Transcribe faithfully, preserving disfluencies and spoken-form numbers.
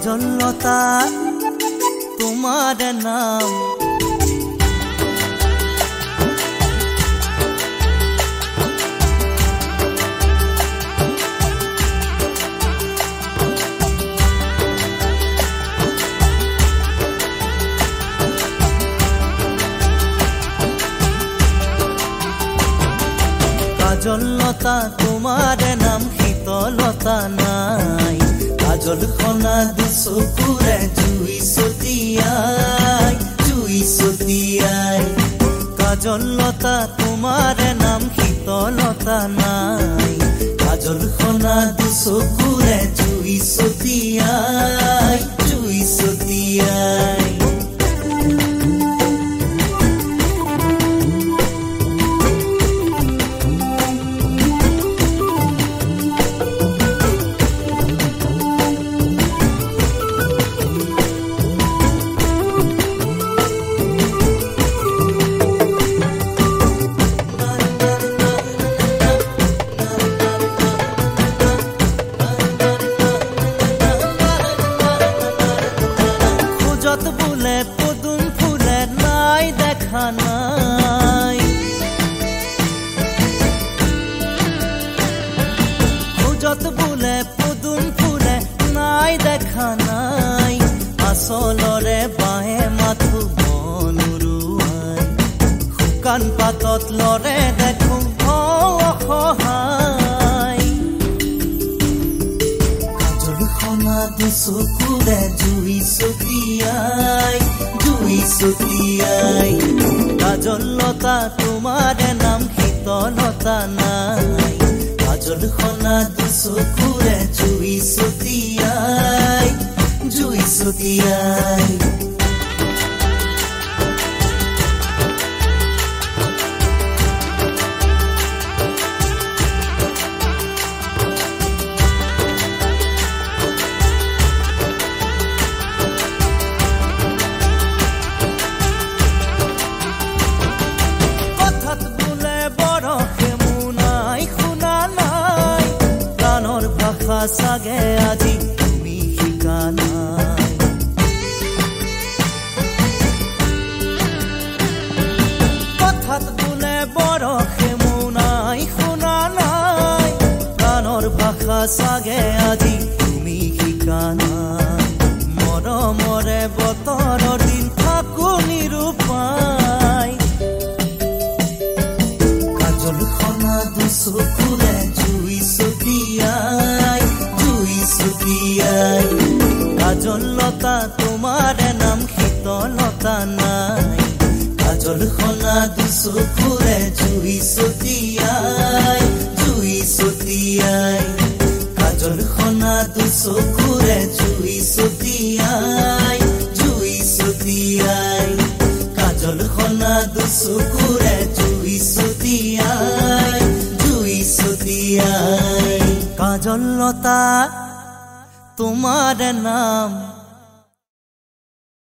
কাজলতা তোমার নাম কাজলতা তোমার নাম শীতলতা নাই কাজল খনা দুচকুৰে জুই ছটিয়াই জুই ছটিয়াই কাজলতা তোমাৰ নাম শীতলতা নাই কাজল খনা দুচকুৰে জুই ছটিয়াই জুই ছটিয়াই বুলে পদুম ফুলে নাই দেখা নাই খোজত বুলে পদুম ফুলে নাই দেখা নাই আচলৰে বাহে মাথো মনুৰুৱাই শুকান পাতত লৰে দেখো অসহায় কাজল খনা দুচকুৰে জুই ছটিয়াই জুই ছটিয়াই কাজলতা তোমাৰ নাম শীতলতা নাই কাজল খনা দুচকুৰে জুই ছটিয়াই জুই ছটিয়াই সাগে আজি তুমি শিকা নাই কথাত বোলে বৰষে মোনাই শুনা নাই প্ৰাণৰ ভাষা সাগে আজি তুমি শিকা নাই মৰমৰে বতৰৰ দিন থাকো নিৰূপাই কাজল খনা দুচকুৰে জুই ছটিয়াই ছটিয়াই কাজলতা তোমাৰ নাম শীতলতা নাই কাজল খনা দুচকুৰে জুই ছটিয়াই জুই ছটিয়াই কাজল খনা দুচকুৰে জুই ছটিয়াই জুই ছটিয়াই কাজল খনা দুচকুৰে জুই ছটিয়াই জুই ছটিয়াই কাজলতা তোমার নাম